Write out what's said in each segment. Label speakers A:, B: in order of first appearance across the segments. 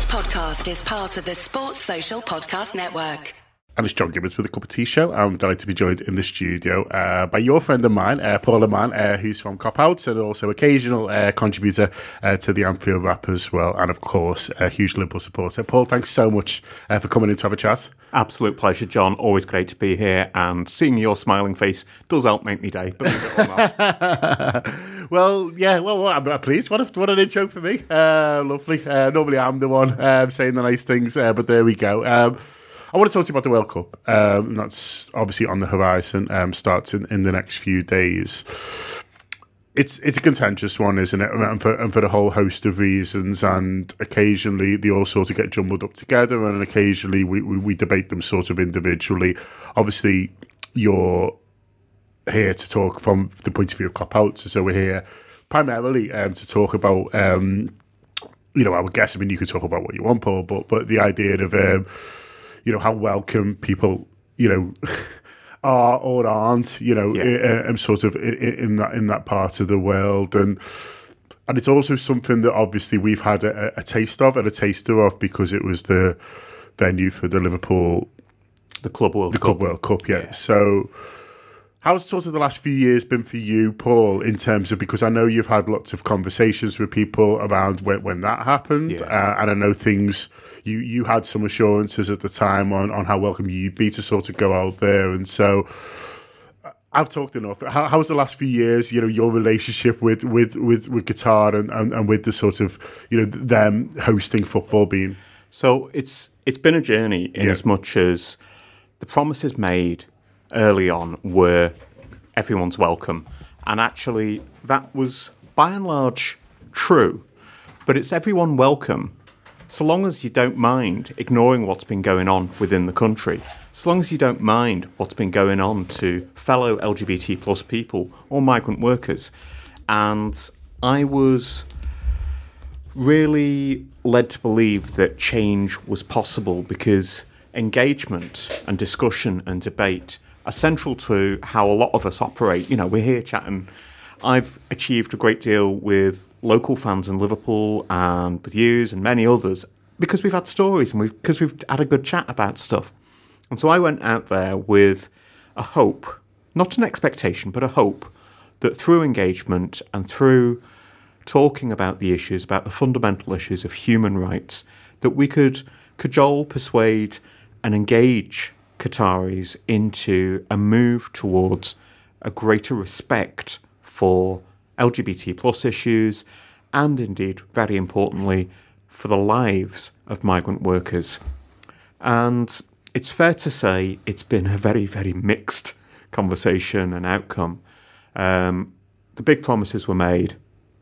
A: podcast is part of the Sports Social Podcast Network.
B: And it's John Gibbons with the Cup of Tea Show. I'm delighted to be joined in the studio by your friend of mine, Paul Mann, who's from Cop Out and also occasional contributor to the Anfield Wrap as well. And of course, a huge Liverpool supporter. Paul, thanks so much for coming in to have a chat.
C: Absolute pleasure, John. Always great to be here. And seeing your smiling face does help make me day, believe it or not.
B: I'm pleased. What an intro for me. Lovely. Normally I'm the one saying the nice things, but there we go. I want to talk to you about the World Cup. That's obviously on the horizon, starts in the next few days. It's a contentious one, isn't it? And for a whole host of reasons, and occasionally they all sort of get jumbled up together, and occasionally we debate them sort of individually. Obviously, you're here to talk from the point of view of Cop Out, so we're here primarily to talk about, I would guess, you could talk about what you want, Paul, but the idea of... how welcome people, are or aren't, sort of in that part of the world, and it's also something that obviously we've had a taste of and a taster of because it was the venue for the Liverpool,
C: the Club World
B: Cup, yeah. So, how's sort of the last few years been for you, Paul, in terms of, because I know you've had lots of conversations with people around when that happened, and I know things, you had some assurances at the time on how welcome you'd be to sort of go out there, and so I've talked enough. How's the last few years, your relationship with Qatar and with the sort of, them hosting football been?
C: So it's been a journey in as much as the promises made early on were everyone's welcome, and actually that was by and large true, but it's everyone welcome so long as you don't mind ignoring what's been going on within the country, so long as you don't mind what's been going on to fellow LGBT plus people or migrant workers. And I was really led to believe that change was possible because engagement and discussion and debate are central to how a lot of us operate. We're here chatting. I've achieved a great deal with local fans in Liverpool and with yous and many others because we've had stories and because we've had a good chat about stuff. And so I went out there with a hope, not an expectation, but a hope that through engagement and through talking about the issues, about the fundamental issues of human rights, that we could cajole, persuade and engage Qataris into a move towards a greater respect for LGBT plus issues and indeed, very importantly, for the lives of migrant workers. And it's fair to say it's been a very, very mixed conversation and outcome. The big promises were made.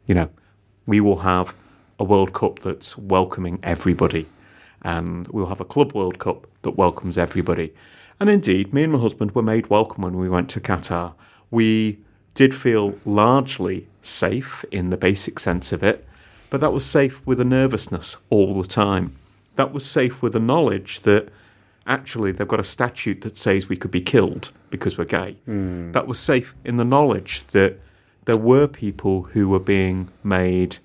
C: We will have a World Cup that's welcoming everybody, and we'll have a Club World Cup that welcomes everybody. And indeed, me and my husband were made welcome when we went to Qatar. We did feel largely safe in the basic sense of it, but that was safe with a nervousness all the time. That was safe with the knowledge that actually they've got a statute that says we could be killed because we're gay. That was safe in the knowledge that there were people who were being made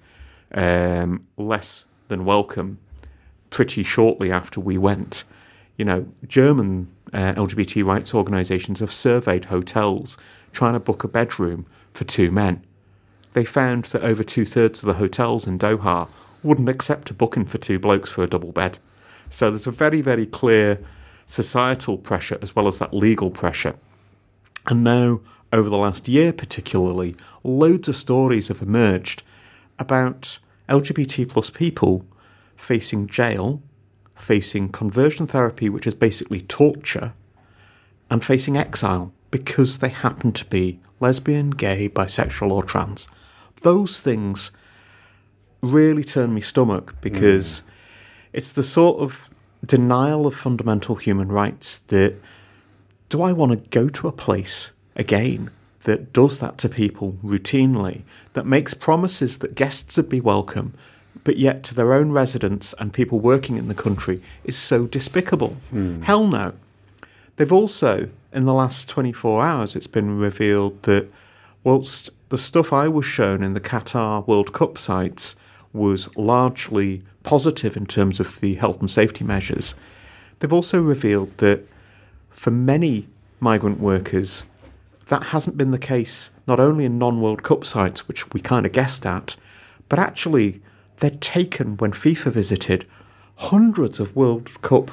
C: less than welcome pretty shortly after we went. German LGBT rights organisations have surveyed hotels trying to book a bedroom for two men. They found that over 2/3 of the hotels in Doha wouldn't accept a booking for two blokes for a double bed. So there's a very, very clear societal pressure as well as that legal pressure. And now, over the last year particularly, loads of stories have emerged about LGBT plus people facing jail, facing conversion therapy, which is basically torture, and facing exile because they happen to be lesbian, gay, bisexual or trans. Those things really turn me stomach because it's the sort of denial of fundamental human rights that, do I want to go to a place again that does that to people routinely, that makes promises that guests would be welcome, but yet to their own residents and people working in the country is so despicable? Hell no. They've also, in the last 24 hours, it's been revealed that whilst the stuff I was shown in the Qatar World Cup sites was largely positive in terms of the health and safety measures, they've also revealed that for many migrant workers, that hasn't been the case, not only in non-World Cup sites, which we kind of guessed at, but actually they'd taken, when FIFA visited, hundreds of World Cup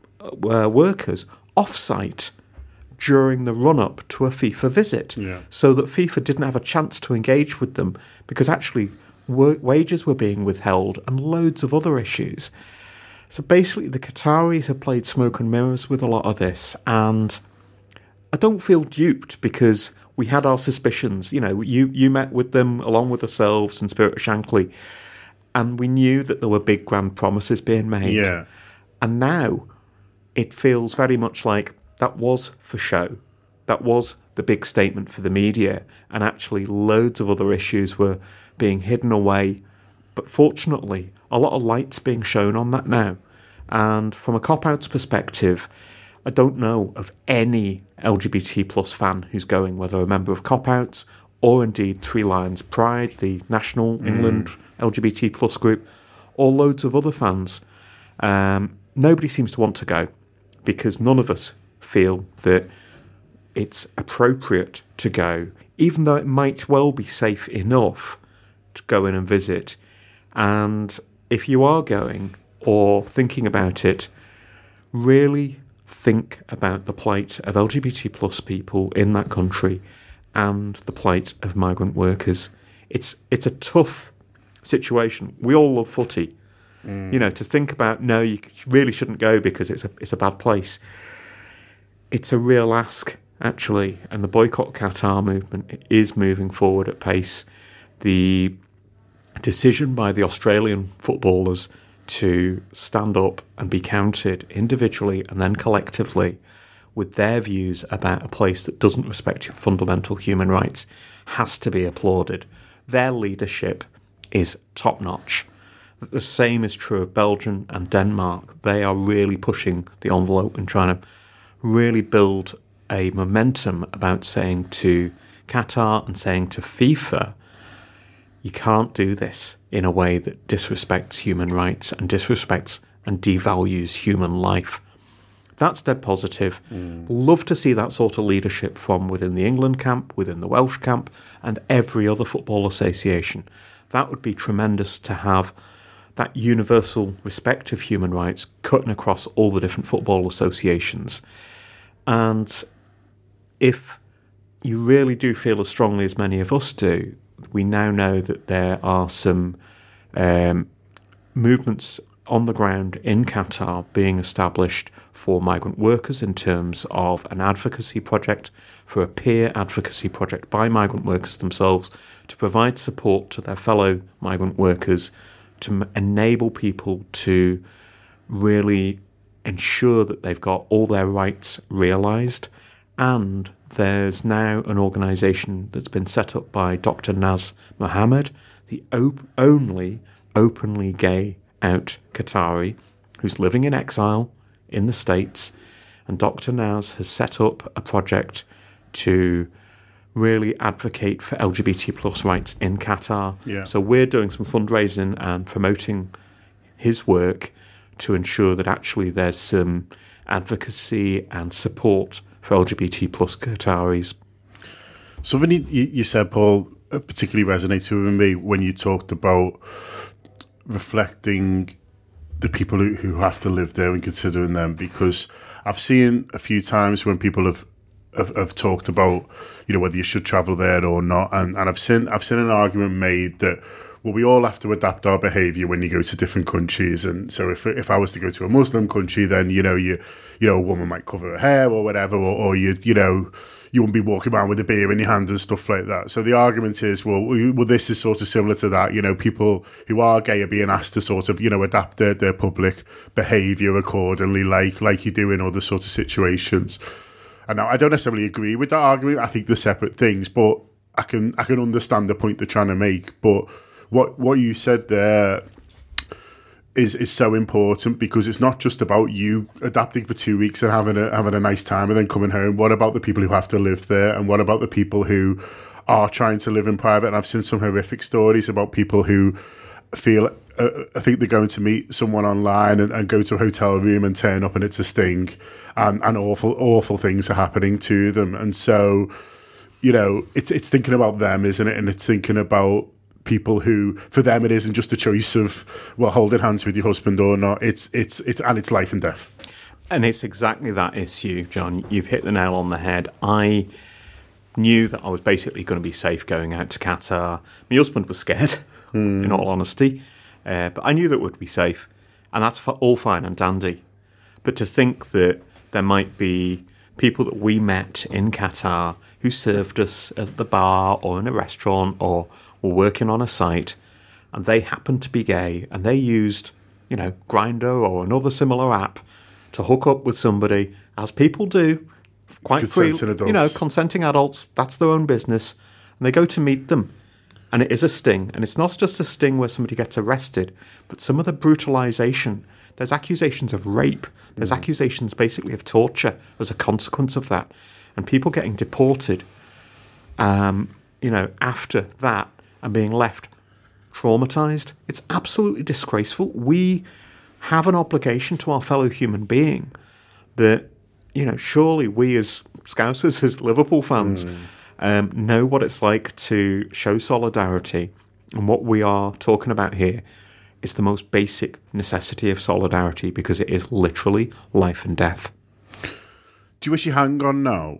C: workers off-site during the run-up to a FIFA visit, so that FIFA didn't have a chance to engage with them because actually wages were being withheld and loads of other issues. So basically the Qataris have played smoke and mirrors with a lot of this, and I don't feel duped because we had our suspicions. You know, you met with them along with ourselves and Spirit of Shankly, and we knew that there were big grand promises being made.
B: Yeah.
C: And now it feels very much like that was for show. That was the big statement for the media, and actually loads of other issues were being hidden away. But fortunately, a lot of light's being shown on that now. And from a cop-outs perspective, I don't know of any LGBT plus fan who's going, whether a member of Cop-Outs or indeed Three Lions Pride, the national England LGBT plus group, or loads of other fans. Nobody seems to want to go because none of us feel that it's appropriate to go, even though it might well be safe enough to go in and visit. And if you are going or thinking about it, really think about the plight of LGBT plus people in that country and the plight of migrant workers. It's a tough situation. We all love footy. You know, to think about, no, you really shouldn't go because it's a bad place. It's a real ask, actually, and the Boycott Qatar movement is moving forward at pace. The decision by the Australian footballers to stand up and be counted individually and then collectively with their views about a place that doesn't respect fundamental human rights has to be applauded. Their leadership is top-notch. The same is true of Belgium and Denmark. They are really pushing the envelope and trying to really build a momentum about saying to Qatar and saying to FIFA, you can't do this in a way that disrespects human rights and disrespects and devalues human life. That's dead positive. Love to see that sort of leadership from within the England camp, within the Welsh camp, and every other football association. That would be tremendous to have that universal respect of human rights cutting across all the different football associations. And if you really do feel as strongly as many of us do, we now know that there are some movements on the ground in Qatar being established for migrant workers in terms of an advocacy project, for a peer advocacy project by migrant workers themselves to provide support to their fellow migrant workers, to enable people to really ensure that they've got all their rights realised. And there's now an organisation that's been set up by Dr. Naz Mohammed, the only openly gay out Qatari who's living in exile in the States. And Dr. Naz has set up a project to really advocate for LGBT plus rights in Qatar.
B: Yeah.
C: So we're doing some fundraising and promoting his work to ensure that actually there's some advocacy and support for LGBT plus Qataris.
B: Something you said, Paul, particularly resonated with me when you talked about reflecting the people who have to live there and considering them, because I've seen a few times when people have talked about, you know, whether you should travel there or not, and I've seen an argument made that, well, we all have to adapt our behaviour when you go to different countries, and so if I was to go to a Muslim country, then you know a woman might cover her hair or whatever, or you wouldn't be walking around with a beer in your hand and stuff like that. So the argument is, well, this is sort of similar to that. You know, people who are gay are being asked to sort of, you know, adapt their public behaviour accordingly, like you do in other sort of situations. And now I don't necessarily agree with that argument. I think they're separate things, but I can understand the point they're trying to make. But what you said there is so important, because it's not just about you adapting for 2 weeks and having a nice time and then coming home. What about the people who have to live there, and what about the people who are trying to live in private? And I've seen some horrific stories about people who think they're going to meet someone online and go to a hotel room and turn up and it's a sting, and awful things are happening to them. And so, it's thinking about them, isn't it? And it's thinking about people who, for them, it isn't just a choice of, well, holding hands with your husband or not. It's life and death.
C: And it's exactly that issue, John. You've hit the nail on the head. I knew that I was basically going to be safe going out to Qatar. My husband was scared, in all honesty, but I knew that would be safe, and that's all fine and dandy. But to think that there might be people that we met in Qatar who served us at the bar or in a restaurant or were working on a site, and they happened to be gay, and they used, Grindr or another similar app to hook up with somebody, as people do, quite freely, consenting adults, that's their own business, and they go to meet them, and it is a sting, and it's not just a sting where somebody gets arrested, but some of the brutalisation, there's accusations of rape, there's accusations basically of torture as a consequence of that, and people getting deported, after that, and being left traumatised. It's absolutely disgraceful. We have an obligation to our fellow human being that, surely we as Scousers, as Liverpool fans, know what it's like to show solidarity. And what we are talking about here is the most basic necessity of solidarity, because it is literally life and death.
B: Do you wish you hadn't gone now?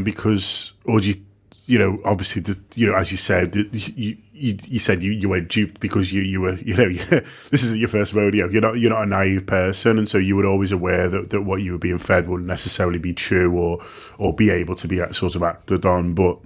B: Or do you, obviously, as you said, you said you were duped because you were, this isn't your first rodeo. You're not a naive person, and so you were always aware that what you were being fed wouldn't necessarily be true or be able to be sort of acted on. But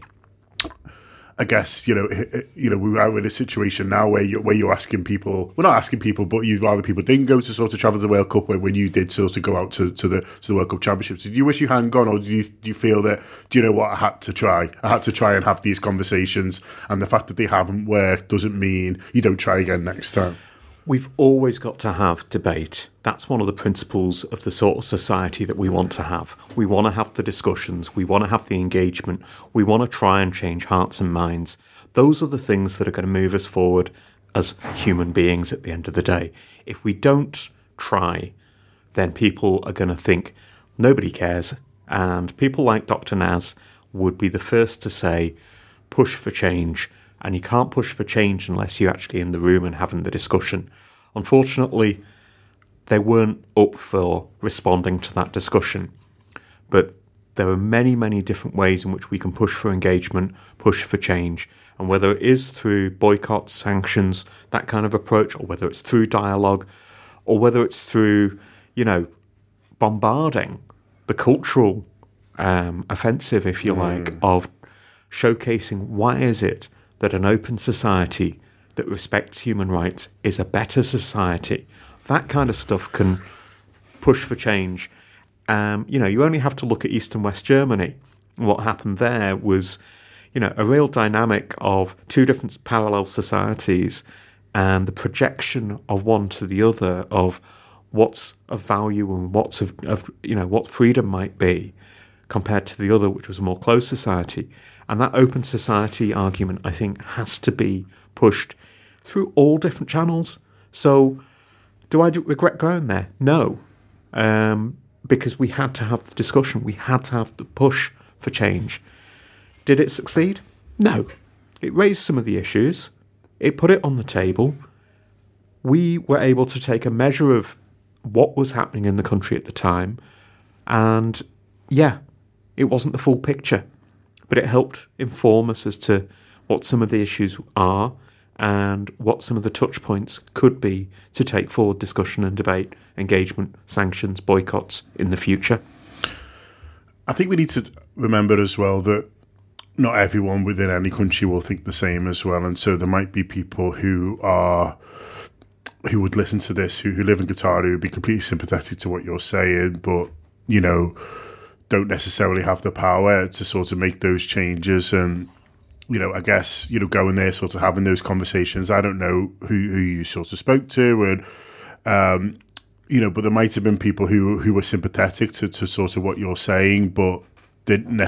B: I guess we're out in a situation now where you're asking people, well, not asking people, but you'd rather people didn't go to sort of travel to the World Cup when you did sort of go out to the World Cup Championships. Did you wish you hadn't gone, or do you feel that, I had to try and have these conversations, and the fact that they haven't worked doesn't mean you don't try again next time?
C: We've always got to have debate. That's one of the principles of the sort of society that we want to have. We want to have the discussions. We want to have the engagement. We want to try and change hearts and minds. Those are the things that are going to move us forward as human beings at the end of the day. If we don't try, then people are going to think nobody cares. And people like Dr. Naz would be the first to say, push for change. And you can't push for change unless you're actually in the room and having the discussion. Unfortunately, they weren't up for responding to that discussion. But there are many, many different ways in which we can push for engagement, push for change. And whether it is through boycotts, sanctions, that kind of approach, or whether it's through dialogue, or whether it's through, bombarding the cultural offensive, if you like, of showcasing why is it that an open society that respects human rights is a better society. That kind of stuff can push for change. You only have to look at East and West Germany. What happened there was, a real dynamic of two different parallel societies, and the projection of one to the other of what's of value and what's of what freedom might be compared to the other, which was a more closed society. And that open society argument, I think, has to be pushed through all different channels. So, do I regret going there? No. Because we had to have the discussion. We had to have the push for change. Did it succeed? No. It raised some of the issues. It put it on the table. We were able to take a measure of what was happening in the country at the time. And, it wasn't the full picture. But it helped inform us as to what some of the issues are and what some of the touch points could be to take forward discussion and debate, engagement, sanctions, boycotts in the future.
B: I think we need to remember as well that not everyone within any country will think the same as well. And so there might be people who would listen to this, who live in Qatar, who would be completely sympathetic to what you're saying, but, don't necessarily have the power to sort of make those changes. And, I guess, going there, sort of having those conversations. I don't know who you sort of spoke to, and, but there might have been people who were sympathetic to sort of what you're saying, but didn't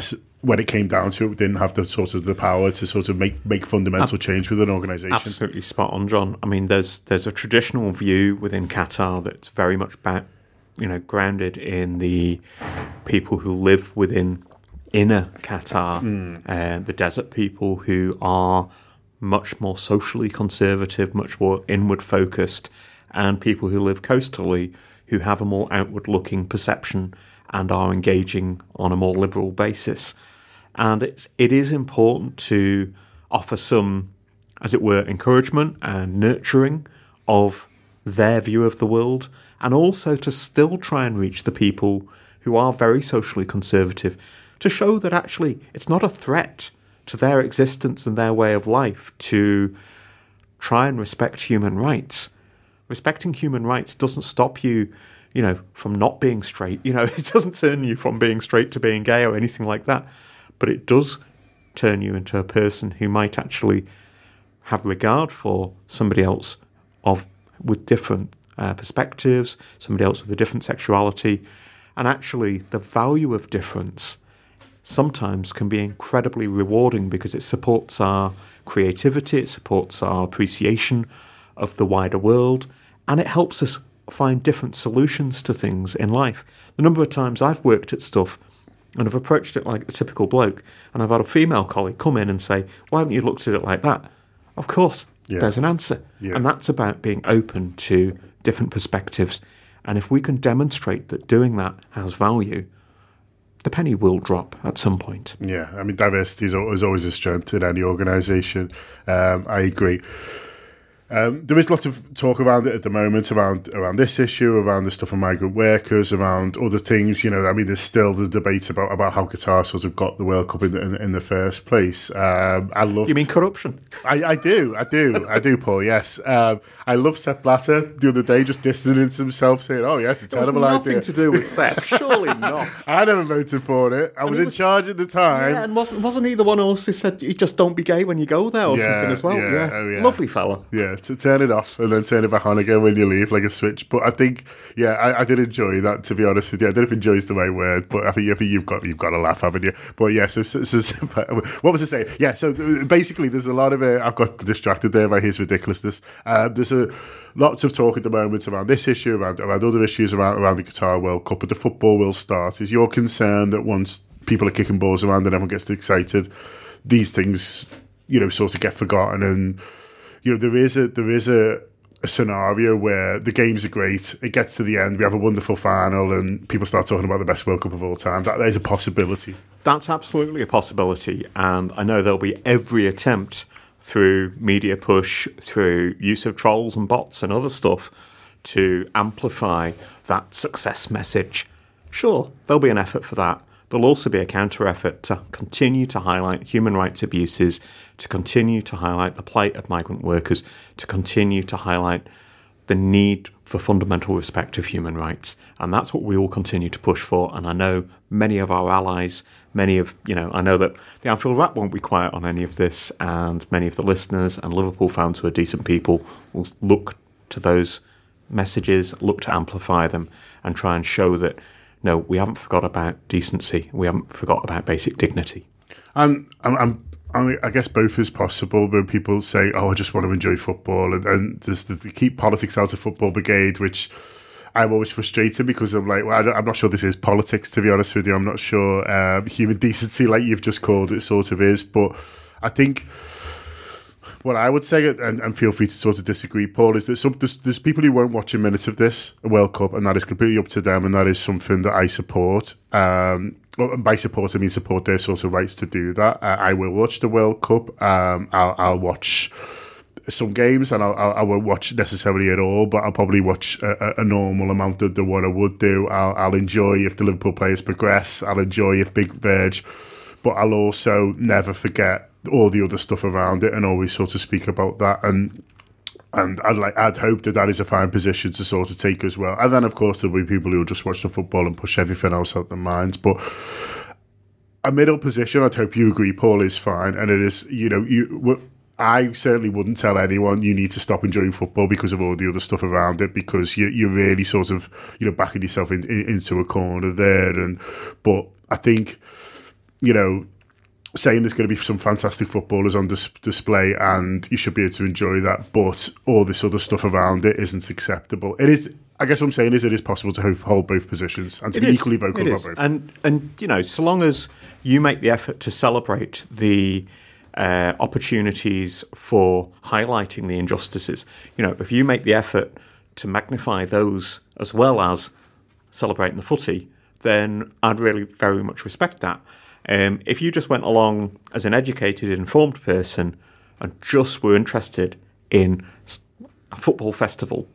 B: when it came down to it, didn't have the sort of the power to sort of make fundamental change with an organisation.
C: Absolutely spot on, John. I mean, there's a traditional view within Qatar that's very much grounded in the people who live within inner Qatar, the desert people who are much more socially conservative, much more inward focused, and people who live coastally who have a more outward looking perception and are engaging on a more liberal basis. And it is important to offer some, as it were, encouragement and nurturing of their view of the world, and also to still try and reach the people who are very socially conservative, to show that actually it's not a threat to their existence and their way of life to try and respect human rights. Respecting human rights doesn't stop you, from not being straight. It doesn't turn you from being straight to being gay or anything like that. But it does turn you into a person who might actually have regard for somebody else with different perspectives, somebody else with a different sexuality. And actually, the value of difference sometimes can be incredibly rewarding because it supports our creativity, it supports our appreciation of the wider world, and it helps us find different solutions to things in life. The number of times I've worked at stuff and I've approached it like a typical bloke, and I've had a female colleague come in and say, "Why haven't you looked at it like that?" Of course, there's an answer. Yeah. And that's about being open to different perspectives. And if we can demonstrate that doing that has value, the penny will drop at some point.
B: Yeah, I mean, diversity is always a strength in any organisation. I agree. There is lots of talk around it at the moment, around this issue, around the stuff on migrant workers, around other things. There's still the debate about how Qatar sort of got the World Cup in the first place.
C: You mean corruption?
B: I do, Paul. Yes, I love Sepp Blatter the other day, just distancing himself, saying, "Oh, yeah, it's a terrible idea."
C: Nothing to do with Sepp, surely not.
B: I never voted for it. I was in charge at the time.
C: Yeah, and wasn't he the one also said, "You just don't be gay when you go there" or something as well? Yeah. Oh, yeah. Lovely fella.
B: Yeah. To turn it off and then turn it back on again when you leave, like a switch. But I think, I did enjoy that, to be honest with you. I don't know if enjoy is the right word, but I think you've got to laugh, haven't you? But yeah, so what was I saying? Yeah, so basically there's a lot of I've got distracted there by his ridiculousness. There's lots of talk at the moment around this issue, around other issues around the Qatar World Cup, but the football will start. Is your concern that once people are kicking balls around and everyone gets excited, these things, sort of get forgotten? And there is a scenario where the games are great, it gets to the end, we have a wonderful final, and people start talking about the best World Cup of all time. That is a possibility.
C: That's absolutely a possibility, and I know there'll be every attempt through media push, through use of trolls and bots and other stuff to amplify that success message. Sure, there'll be an effort for that. There'll also be a counter-effort to continue to highlight human rights abuses, to continue to highlight the plight of migrant workers, to continue to highlight the need for fundamental respect of human rights. And that's what we will continue to push for. And I know many of our allies, I know that the Anfield Wrap won't be quiet on any of this, and many of the listeners and Liverpool fans who are decent people will look to those messages, look to amplify them, and try and show that no, we haven't forgot about decency. We haven't forgot about basic dignity.
B: And I guess both is possible when people say, "Oh, I just want to enjoy football," and there's the keep politics out of football brigade, which I'm always frustrated because I'm like, well, I'm not sure this is politics, to be honest with you. I'm not sure human decency, like you've just called it, sort of is. But I think what I would say, and feel free to sort of disagree, Paul, is that there's people who won't watch a minute of this World Cup, and that is completely up to them, and that is something that I support. By support, I mean support their sort of rights to do that. I will watch the World Cup. I'll watch some games, and I won't watch necessarily at all, but I'll probably watch a normal amount of the one I would do. I'll enjoy if the Liverpool players progress. I'll enjoy if Big Verge, but I'll also never forget all the other stuff around it and always sort of speak about that. And I'd hope that is a fine position to sort of take as well. And then, of course, there'll be people who will just watch the football and push everything else out their minds. But a middle position, I'd hope you agree, Paul, is fine. And it is, I certainly wouldn't tell anyone you need to stop enjoying football because of all the other stuff around it, because you're really sort of, backing yourself into a corner there. But I think, saying there's going to be some fantastic footballers on display and you should be able to enjoy that, but all this other stuff around it isn't acceptable. It is. I guess what I'm saying is it is possible to hold both positions and to be equally vocal about both.
C: And you know, so long as you make the effort to celebrate the opportunities for highlighting the injustices, you know, if you make the effort to magnify those as well as celebrating the footy, then I'd really very much respect that. If you just went along as an educated, informed person and just were interested in a football festival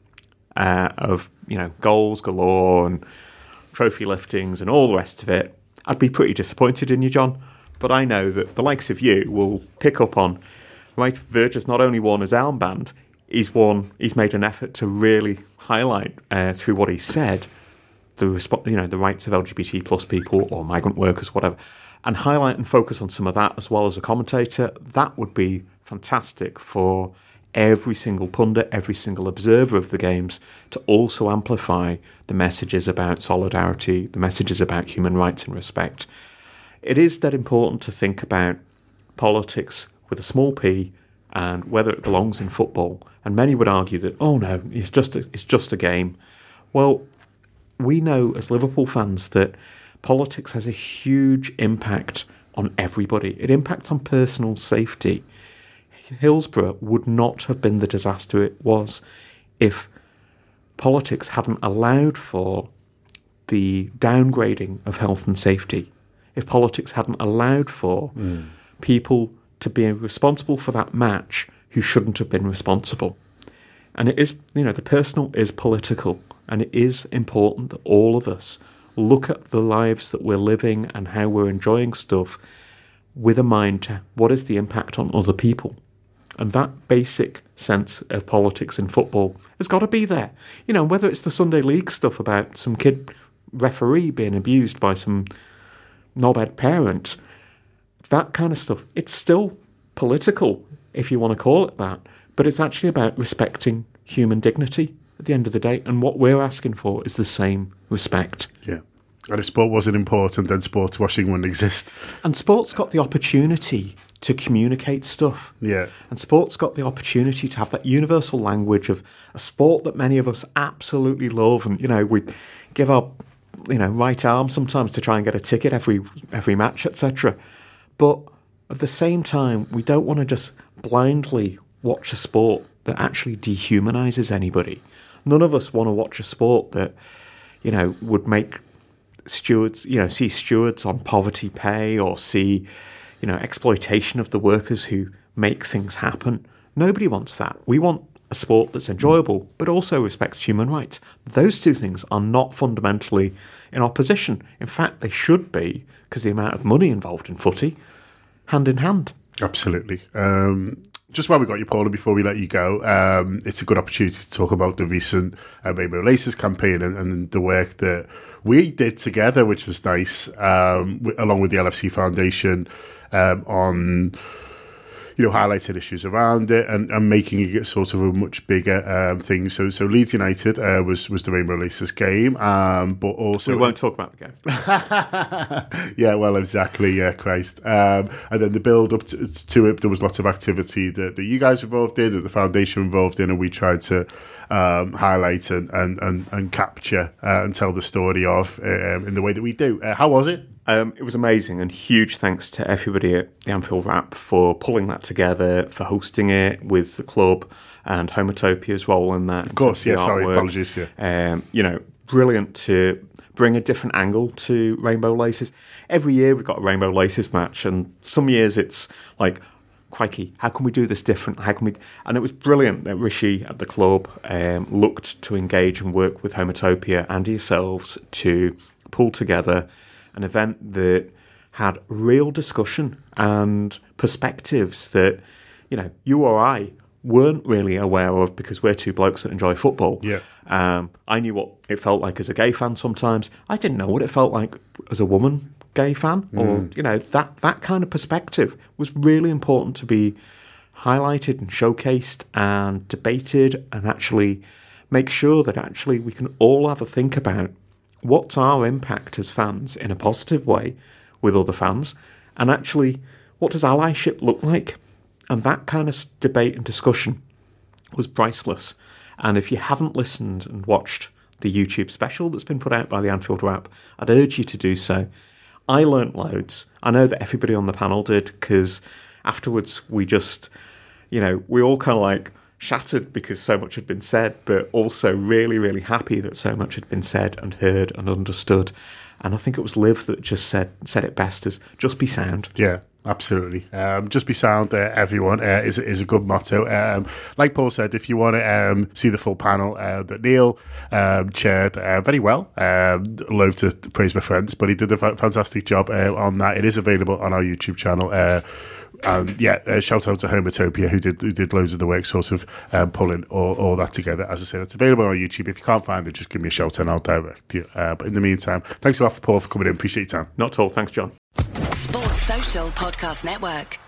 C: of, you know, goals galore and trophy liftings and all the rest of it, I'd be pretty disappointed in you, John. But I know that the likes of you will pick up on, right, Virgil's not only won his armband, he's made an effort to really highlight through what he said the rights of LGBT plus people or migrant workers, whatever, and highlight and focus on some of that as well as a commentator. That would be fantastic for every single pundit, every single observer of the games to also amplify the messages about solidarity, the messages about human rights and respect. It is that important to think about politics with a small p and whether it belongs in football. And many would argue that, oh no, it's just a game. Well, we know as Liverpool fans that politics has a huge impact on everybody. It impacts on personal safety. Hillsborough would not have been the disaster it was if politics hadn't allowed for the downgrading of health and safety, if politics hadn't allowed for people to be responsible for that match who shouldn't have been responsible. And it is, you know, the personal is political, and it is important that all of us look at the lives that we're living and how we're enjoying stuff with a mind to what is the impact on other people. And that basic sense of politics in football has got to be there. You know, whether it's the Sunday League stuff about some kid referee being abused by some knobhead parent, that kind of stuff, it's still political, if you want to call it that. But it's actually about respecting human dignity at the end of the day. And what we're asking for is the same respect.
B: Yeah. And if sport wasn't important, then sports washing wouldn't exist.
C: And sport's got the opportunity to communicate stuff.
B: Yeah.
C: And sport's got the opportunity to have that universal language of a sport that many of us absolutely love. And, you know, we give our, you know, right arm sometimes to try and get a ticket every match, etc. But at the same time, we don't want to just blindly watch a sport that actually dehumanises anybody. None of us want to watch a sport that, you know, would make stewards, you know, see stewards on poverty pay or see, you know, exploitation of the workers who make things happen. Nobody wants that. We want a sport that's enjoyable but also respects human rights. Those two things are not fundamentally in opposition. In fact, they should be, because the amount of money involved in footy, hand in hand.
B: Absolutely. Just while we got you, Paula, before we let you go, it's a good opportunity to talk about the recent Rainbow Laces campaign and the work that we did together, which was nice, along with the LFC Foundation, on, you know, highlighting issues around it and making it sort of a much bigger thing. So Leeds United was the Rainbow Laces game, but also
C: we won't talk about the game.
B: Yeah, well, exactly. Yeah, Christ. And then the build up to it, there was lots of activity that you guys were involved in, that the foundation were involved in, and we tried to highlight and capture and tell the story of in the way that we do. How was it?
C: It was amazing, and huge thanks to everybody at the Anfield Wrap for pulling that together, for hosting it with the club and Homotopia's role in that.
B: Of course, yeah, sorry, apologies. Yeah.
C: You know, brilliant to bring a different angle to Rainbow Laces. Every year we've got a Rainbow Laces match, and some years it's like, crikey, how can we do this different? How can we? And it was brilliant that Rishi at the club looked to engage and work with Homotopia and yourselves to pull together an event that had real discussion and perspectives that, you know, you or I weren't really aware of because we're two blokes that enjoy football.
B: Yeah.
C: I knew what it felt like as a gay fan sometimes. I didn't know what it felt like as a woman gay fan. Or, you know, that kind of perspective was really important to be highlighted and showcased and debated, and actually make sure that actually we can all have a think about what's our impact as fans in a positive way with other fans, And actually, what does allyship look like? And that kind of debate and discussion was priceless. And if you haven't listened and watched the YouTube special that's been put out by the Anfield Wrap, I'd urge you to do so. I learnt loads. I know that everybody on the panel did, because afterwards we just, we all kind of like shattered because so much had been said, but also really, really happy that so much had been said and heard and understood. And I think it was Liv that just said it best as, just be sound.
B: Yeah. Absolutely. Just be sound, everyone, is a good motto. Like Paul said, if you want to see the full panel that Neil chaired very well, love to praise my friends, but he did a fantastic job on that. It is available on our YouTube channel. Shout out to Homotopia who did loads of the work, sort of pulling all that together. As I said, it's available on YouTube. If you can't find it, just give me a shout and I'll direct you. But in the meantime, thanks a lot for Paul for coming in. Appreciate your time.
C: Not at all. Thanks, John.
A: Sports Social Podcast Network.